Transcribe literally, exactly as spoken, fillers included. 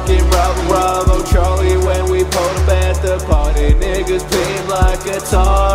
fucking Bravo, Bravo, Charlie when we pulled up at the party. Niggas beam like a tar.